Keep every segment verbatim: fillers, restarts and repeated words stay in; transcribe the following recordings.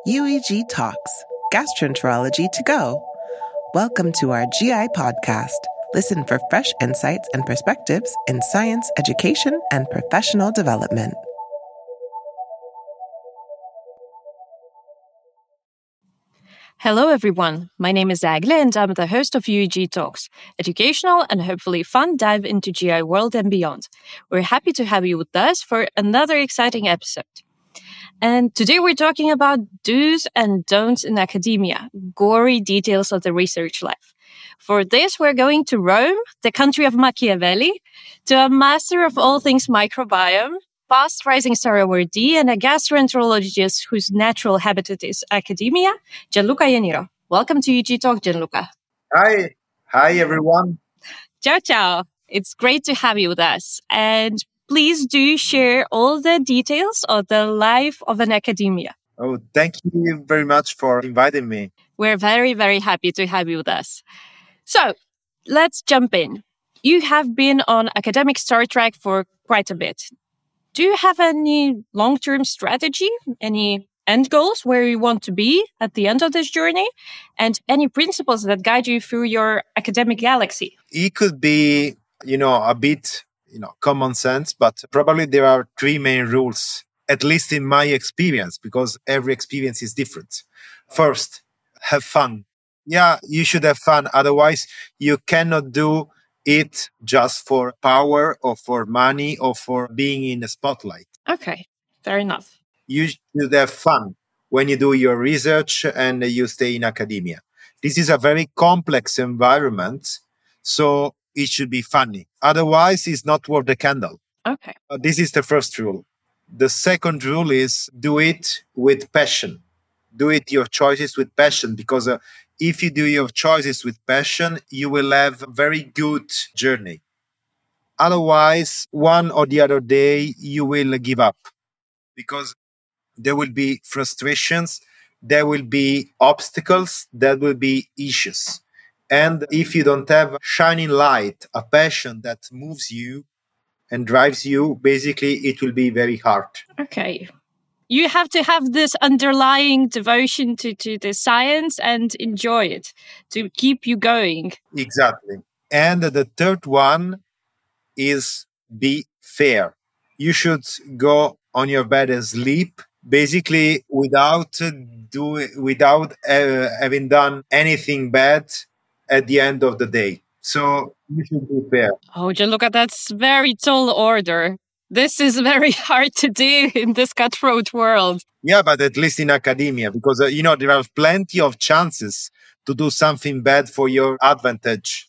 U E G Talks, Gastroenterology to Go. Welcome to our G I podcast. Listen for fresh insights and perspectives in science, education, and professional development. Hello, everyone. My name is Agle, and I'm the host of U E G Talks, educational and hopefully fun dive into G I world and beyond. We're happy to have you with us for another exciting episode. And today we're talking about do's and don'ts in academia, gory details of the research life. For this, we're going to Rome, the country of Machiavelli, to a master of all things microbiome, past rising star awardee, and a gastroenterologist whose natural habitat is academia, Gianluca Ianniro. Welcome to U E G Talk, Gianluca. Hi. Hi, everyone. Ciao, ciao. It's great to have you with us. And please do share all the details of the life of an academia. Oh, thank you very much for inviting me. We're very, very happy to have you with us. So let's jump in. You have been on academic Star Trek for quite a bit. Do you have any long-term strategy, any end goals where you want to be at the end of this journey, and any principles that guide you through your academic galaxy? It could be, you know, a bit, you know, common sense, but probably there are three main rules, at least in my experience, because every experience is different. First, have fun. Yeah, you should have fun. Otherwise, you cannot do it just for power or for money or for being in the spotlight. Okay, fair enough. You should have fun when you do your research and you stay in academia. This is a very complex environment, so it should be funny. Otherwise, it's not worth the candle. Okay. Uh, this is the first rule. The second rule is do it with passion. Do it your choices with passion, because uh, if you do your choices with passion, you will have a very good journey. Otherwise, one or the other day, you will give up, because there will be frustrations, there will be obstacles, there will be issues. And if you don't have a shining light, a passion that moves you and drives you, basically it will be very hard. Okay. You have to have this underlying devotion to, to the science and enjoy it to keep you going. Exactly. And the third one is be fair. You should go on your bed and sleep, basically without uh, do without uh, having done anything bad at the end of the day. So you should be fair. Oh, Gianluca, that's very tall order. This is very hard to do in this cutthroat world. Yeah, but at least in academia, because, uh, you know, there are plenty of chances to do something bad for your advantage,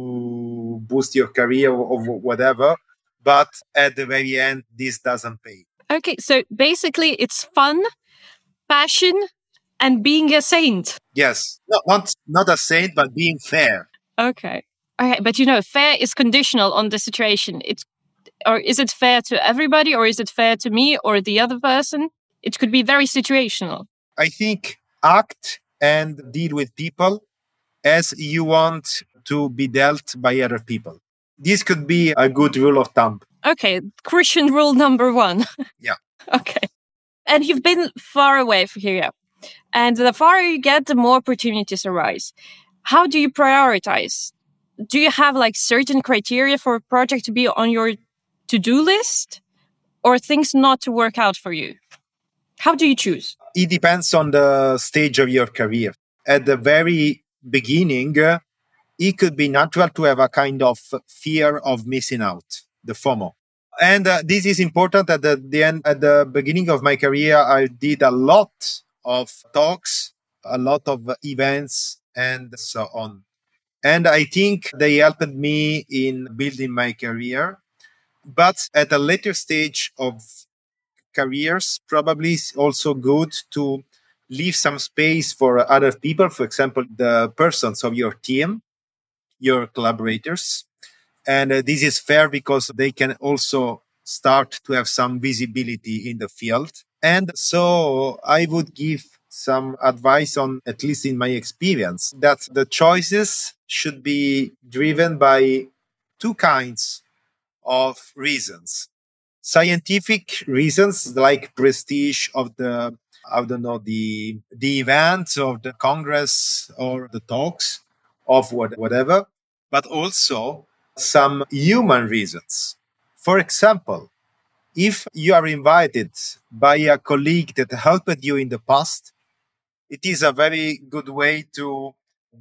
to boost your career or, or whatever. But at the very end, this doesn't pay. Okay, so basically it's fun, passion, and being a saint. Yes, no, not, not a saint, but being fair. Okay. All right, but you know, fair is conditional on the situation. It's Or is it fair to everybody, or is it fair to me or the other person? It could be very situational. I think act and deal with people as you want to be dealt by other people. This could be a good rule of thumb. Okay, Christian rule number one. Yeah. Okay. And you've been far away from here. And the farther you get, the more opportunities arise. How do you prioritize? Do you have like certain criteria for a project to be on your to-do list, or things not to work out for you? How do you choose? It depends on the stage of your career. At the very beginning, uh, it could be natural to have a kind of fear of missing out, the FOMO. And uh, this is important at the, the end. At the beginning of my career, I did a lot of talks, a lot of events, and so on. And I think they helped me in building my career. But at a later stage of careers, probably it's also good to leave some space for other people, for example, the persons of your team, your collaborators. And uh, this is fair because they can also start to have some visibility in the field. And so I would give some advice on, at least in my experience, that the choices should be driven by two kinds of reasons. Scientific reasons like prestige of the I don't know, the the events of the Congress or the talks of what, whatever, but also some human reasons. For example, if you are invited by a colleague that helped you in the past, it is a very good way to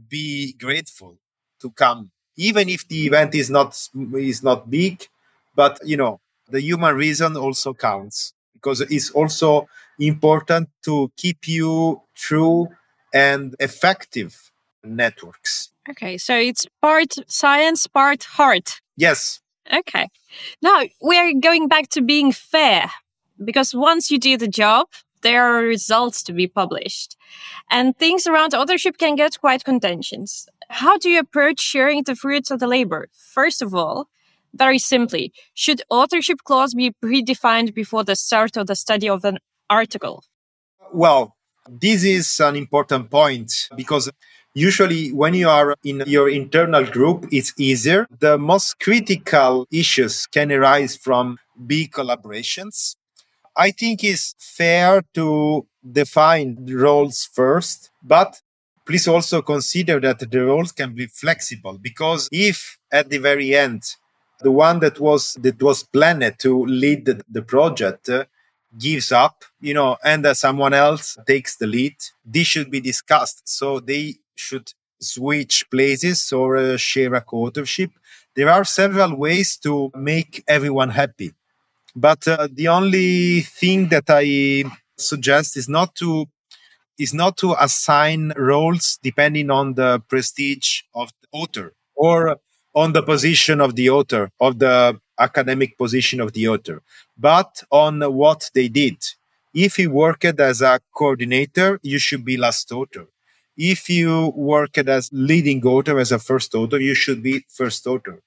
be grateful to come, even if the event is not is not big. But you know, the human reason also counts because it's also important to keep you true and effective networks. Okay, so it's part science, part heart. Yes. Okay. Now we're going back to being fair, because once you do the job, there are results to be published. And things around authorship can get quite contentious. How do you approach sharing the fruits of the labor? First of all, very simply, should authorship clause be predefined before the start of the study of an article? Well, this is an important point because usually when you are in your internal group, it's easier. The most critical issues can arise from big collaborations. I think it's fair to define the roles first, but please also consider that the roles can be flexible, because if at the very end, the one that was that was planned to lead the, the project uh, gives up, you know, and uh, someone else takes the lead, this should be discussed. So they should switch places or uh, share a co-authorship. There are several ways to make everyone happy. But uh, the only thing that I suggest is not to is not to assign roles depending on the prestige of the author or on the position of the author, of the academic position of the author, but on what they did. If you worked as a coordinator, you should be last author. If you worked as leading author, as a first author, you should be first author.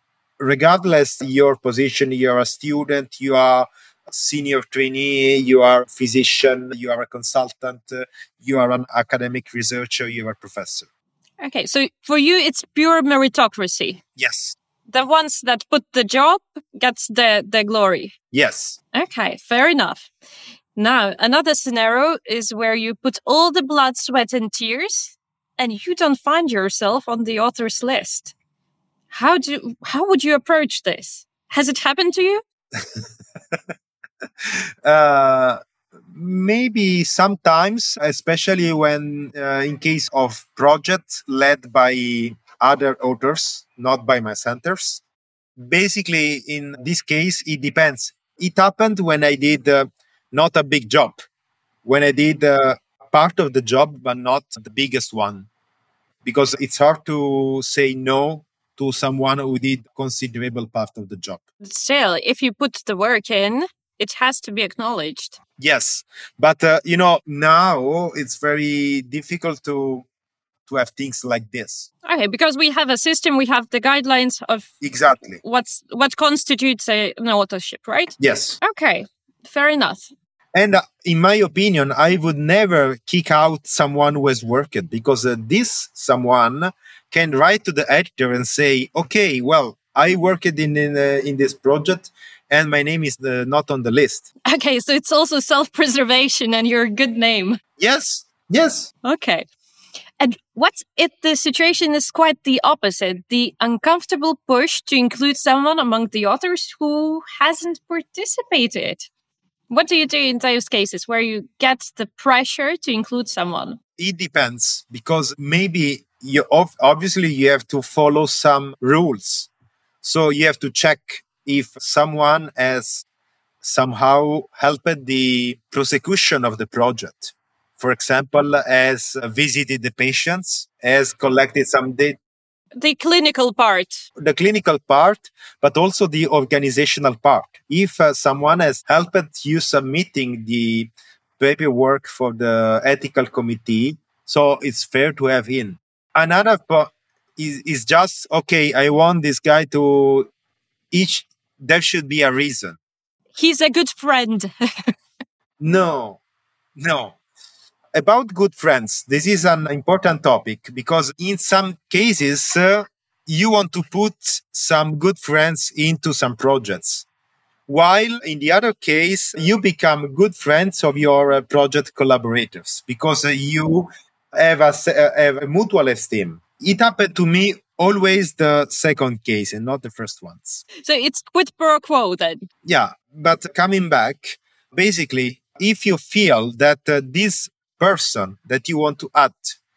Regardless your position, you are a student, you are a senior trainee, you are a physician, you are a consultant, uh, you are an academic researcher, you are a professor. Okay, so for you, it's pure meritocracy. Yes. The ones that put the job gets the, the glory. Yes. Okay, fair enough. Now, another scenario is where you put all the blood, sweat, and tears, and you don't find yourself on the author's list. How do how would you approach this? Has it happened to you? uh, maybe sometimes, especially when uh, in case of projects led by other authors, not by my centers. Basically, in this case, it depends. It happened when I did uh, not a big job, when I did uh, part of the job, but not the biggest one, because it's hard to say no to someone who did considerable part of the job. Still, if you put the work in, it has to be acknowledged. Yes, but uh, you know, now it's very difficult to to have things like this. Okay, because we have a system, we have the guidelines of exactly what's what constitutes a, an authorship, right? Yes. Okay, fair enough. And uh, in my opinion, I would never kick out someone who has worked, because uh, this someone can write to the editor and say, okay, well, I worked in in, uh, in this project and my name is uh, not on the list. Okay, so it's also self-preservation and your good name. Yes, yes. Okay. And what if the situation is quite the opposite, the uncomfortable push to include someone among the authors who hasn't participated? What do you do in those cases where you get the pressure to include someone? It depends, because maybe you obviously you have to follow some rules. So you have to check if someone has somehow helped the prosecution of the project. For example, has visited the patients, has collected some data. The clinical part. The clinical part, but also the organizational part. If uh, someone has helped you submitting the paperwork for the ethical committee, so it's fair to have in. Another part is, is just, okay, I want this guy to each, there should be a reason. He's a good friend. No, no. About good friends, this is an important topic, because in some cases, uh, you want to put some good friends into some projects. While in the other case, you become good friends of your uh, project collaborators because uh, you have a, se- uh, have a mutual esteem. It happened to me always the second case and not the first ones. So it's quid pro quo then. Yeah, but coming back, basically, if you feel that uh, this person that you want to add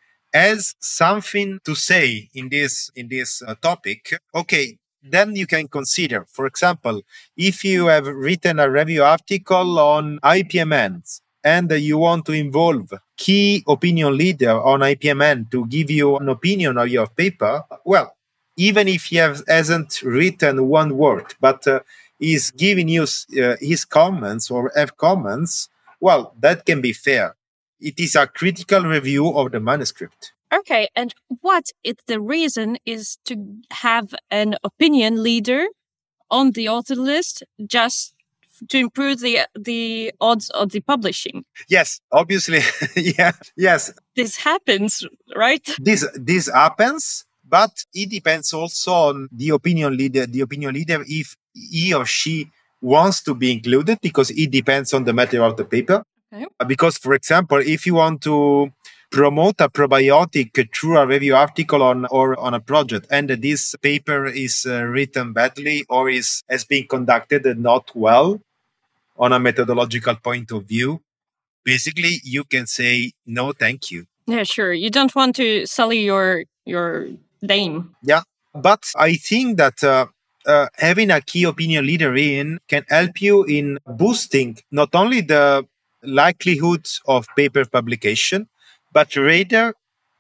has something to say in this in this uh, topic, okay, then you can consider. For example, if you have written a review article on I P M Ns and uh, you want to involve key opinion leader on I P M N to give you an opinion of your paper, well, even if he has, hasn't written one word, but uh, is giving you uh, his comments or have comments, well, that can be fair. It is a critical review of the manuscript. Okay, and what if the reason is to have an opinion leader on the author list just to improve the the odds of the publishing? Yes, obviously, yeah, yes. This happens, right? This this happens, but it depends also on the opinion leader. The opinion leader, if he or she wants to be included, because it depends on the matter of the paper. Okay. Because, for example, if you want to promote a probiotic through a review article on or on a project, and this paper is uh, written badly or is has been conducted not well on a methodological point of view, basically you can say no, thank you. Yeah, sure. You don't want to sully your your name. Yeah, but I think that uh, uh, having a key opinion leader in can help you in boosting not only the likelihood of paper publication, but rather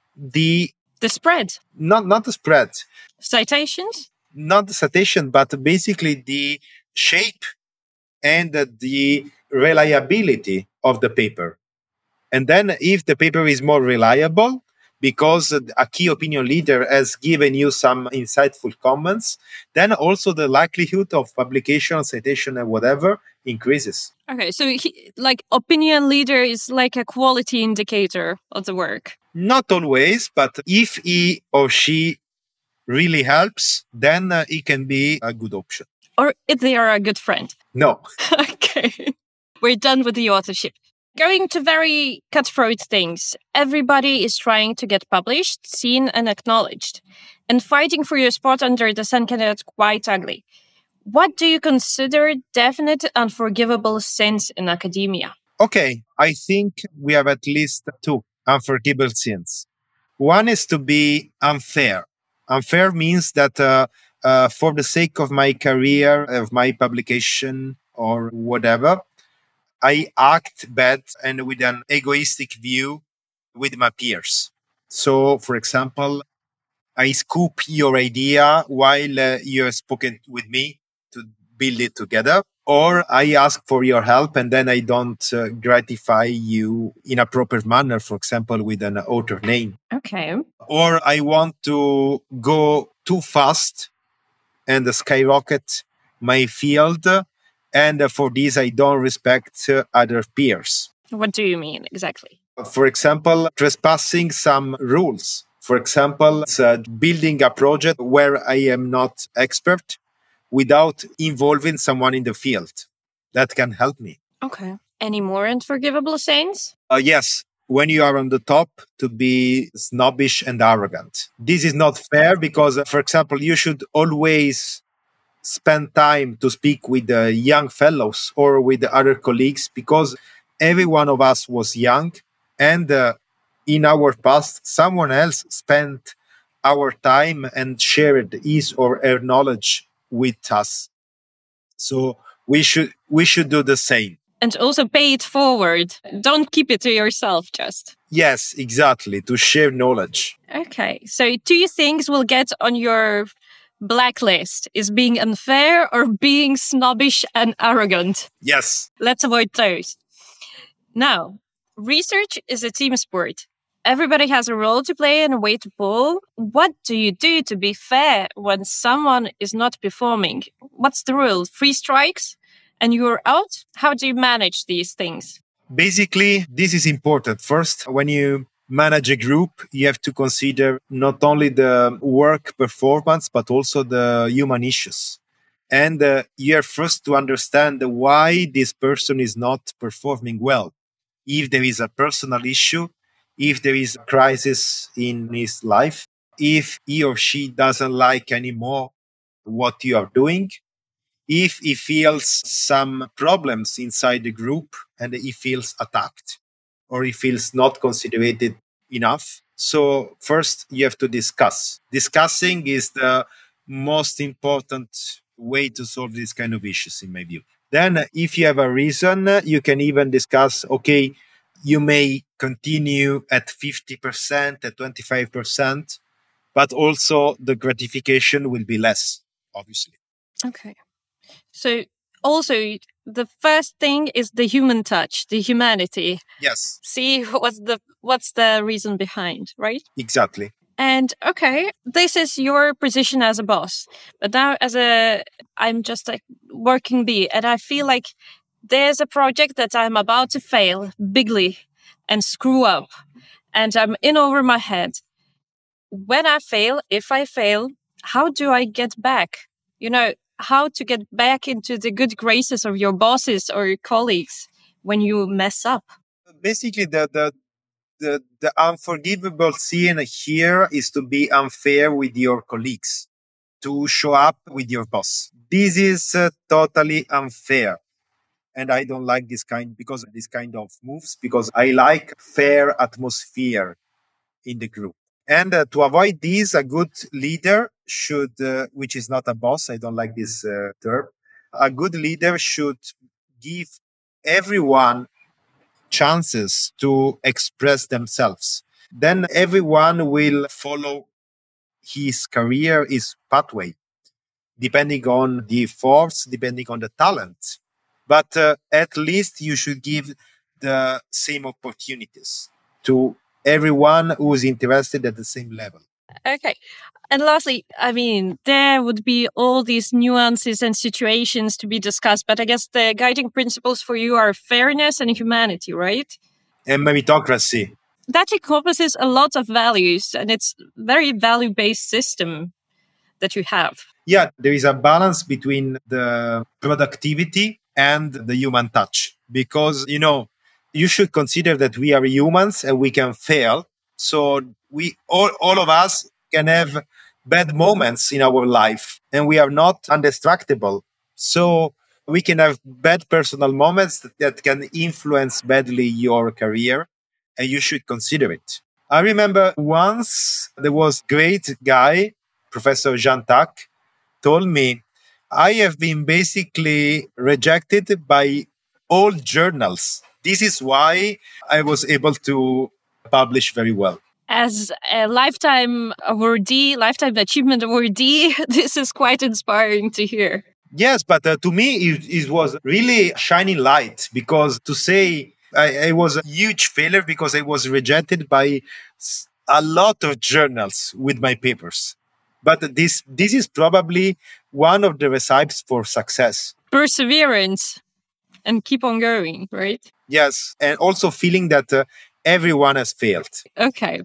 the The spread. not not the spread, Citations? not the citation, but basically the shape and the reliability of the paper. And then if the paper is more reliable, because a key opinion leader has given you some insightful comments, then also the likelihood of publication, citation, and whatever increases. Okay, so he, like opinion leader is like a quality indicator of the work. Not always, but if he or she really helps, then uh, it can be a good option. Or if they are a good friend. No. Okay. We're done with the authorship. Going to very cutthroat things. Everybody is trying to get published, seen, and acknowledged. And fighting for your spot under the sun can get quite ugly. What do you consider definite unforgivable sins in academia? Okay, I think we have at least two unforgivable sins. One is to be unfair. Unfair means that uh, uh, for the sake of my career, of my publication, or whatever, I act bad and with an egoistic view with my peers. So, for example, I scoop your idea while uh, you have spoken with me to build it together, or I ask for your help and then I don't uh, gratify you in a proper manner, for example, with an author name. Okay. Or I want to go too fast and skyrocket my field, and for this I don't respect uh, other peers. What do you mean exactly? For example, trespassing some rules. For example, uh, building a project where I am not expert without involving someone in the field. That can help me. Okay. Any more unforgivable sins? Uh, yes, when you are on the top, to be snobbish and arrogant. This is not fair because, uh, for example, you should always spend time to speak with the young fellows or with the other colleagues, because every one of us was young, and uh, in our past, someone else spent our time and shared his or her knowledge with us. So we should we should do the same. And also pay it forward. Don't keep it to yourself just. Yes, exactly, to share knowledge. Okay, so two things will get on your blacklist is being unfair or being snobbish and arrogant. Yes. Let's avoid those. Now, research is a team sport. Everybody has a role to play and a way to pull. What do you do to be fair when someone is not performing? What's the rule? Three strikes and you're out? How do you manage these things? Basically, this is important. First, when you manage a group, you have to consider not only the work performance, but also the human issues. And uh, you have first to understand why this person is not performing well. If there is a personal issue, if there is a crisis in his life, if he or she doesn't like anymore what you are doing, if he feels some problems inside the group and he feels attacked or he feels not considered enough. So first you have to discuss. Discussing is the most important way to solve these kind of issues, in my view. Then if you have a reason, you can even discuss, okay, you may continue at fifty percent, at twenty-five percent, but also the gratification will be less, obviously. Okay. So also the first thing is the human touch, the humanity. Yes. See what's the what's the reason behind, right? Exactly. And okay, this is your position as a boss. But now as a I'm just a working bee, and I feel like there's a project that I'm about to fail bigly and screw up, and I'm in over my head. When I fail, if I fail, how do I get back? You know, how to get back into the good graces of your bosses or your colleagues when you mess up? Basically, the, the, the, the unforgivable sin here is to be unfair with your colleagues, to show up with your boss. This is uh, totally unfair. And I don't like this kind because of this kind of moves, because I like fair atmosphere in the group. And uh, to avoid this, a good leader should, uh, which is not a boss, I don't like this uh, term, a good leader should give everyone chances to express themselves. Then everyone will follow his career, his pathway, depending on the force, depending on the talent. But uh, at least you should give the same opportunities to everyone who is interested at the same level. Okay. And lastly, I mean, there would be all these nuances and situations to be discussed, but I guess the guiding principles for you are fairness and humanity, right? And meritocracy. That encompasses a lot of values, and it's a very value-based system that you have. Yeah, there is a balance between the productivity and the human touch, because, you know, you should consider that we are humans and we can fail. So we all, all of us can have bad moments in our life and we are not indestructible. So we can have bad personal moments that, that can influence badly your career, and you should consider it. I remember once there was a great guy, Professor Jean Tac, told me, I have been basically rejected by all journals. This is why I was able to publish very well. As a lifetime awardee, lifetime achievement awardee, this is quite inspiring to hear. Yes, but uh, to me, it, it was really shining light, because to say I, I was a huge failure because I was rejected by a lot of journals with my papers. But this this is probably one of the recipes for success. Perseverance and keep on going, right? Yes, and also feeling that uh, everyone has failed. Okay.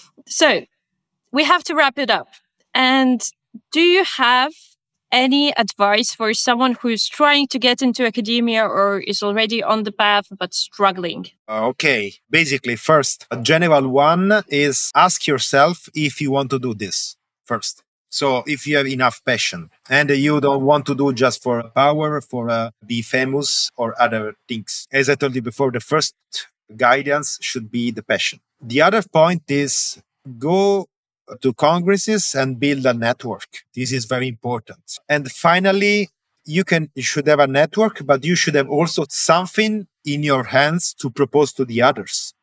So we have to wrap it up. And do you have any advice for someone who's trying to get into academia or is already on the path but struggling? Okay. Basically, first, a general one is ask yourself if you want to do this first. So if you have enough passion and you don't want to do just for power, for uh, be famous or other things. As I told you before, the first guidance should be the passion. The other point is go to congresses and build a network. This is very important. And finally, you can you should have a network, but you should have also something in your hands to propose to the others.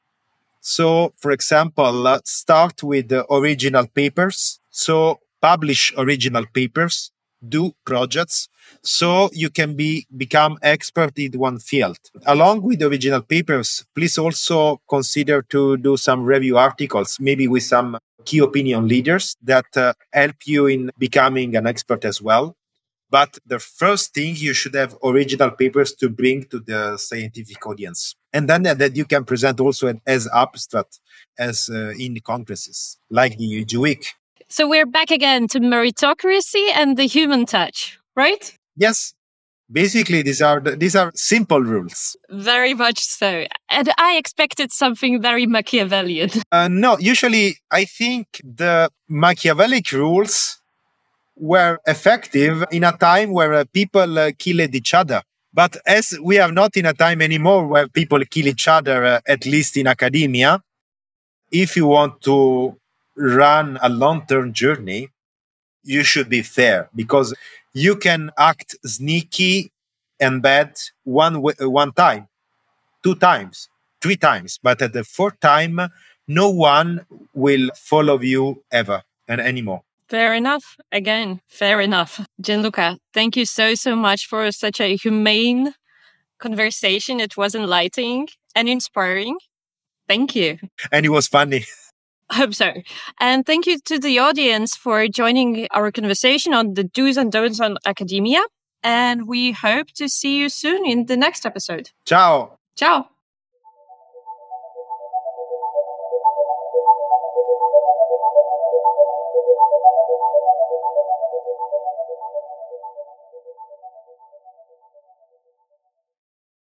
So, for example, uh, start with the original papers. So publish original papers, do projects, so you can be become expert in one field. Along with the original papers, please also consider to do some review articles, maybe with some key opinion leaders that uh, help you in becoming an expert as well. But the first thing, you should have original papers to bring to the scientific audience. And then uh, that you can present also as abstract as uh, in the congresses, like the U G Week. So we're back again to meritocracy and the human touch, right? Yes. Basically, these are the, these are simple rules. Very much so. And I expected something very Machiavellian. Uh, no, usually I think the Machiavellic rules were effective in a time where uh, people uh, killed each other. But as we are not in a time anymore where people kill each other, uh, at least in academia, if you want to run a long-term journey, you should be fair, because you can act sneaky and bad one w- one time, two times, three times, but at the fourth time, no one will follow you ever and anymore. Fair enough. Again, fair enough. Gianluca, thank you so, so much for such a humane conversation. It was enlightening and inspiring. Thank you. And it was funny. I hope so. And thank you to the audience for joining our conversation on the do's and don'ts on academia. And we hope to see you soon in the next episode. Ciao. Ciao.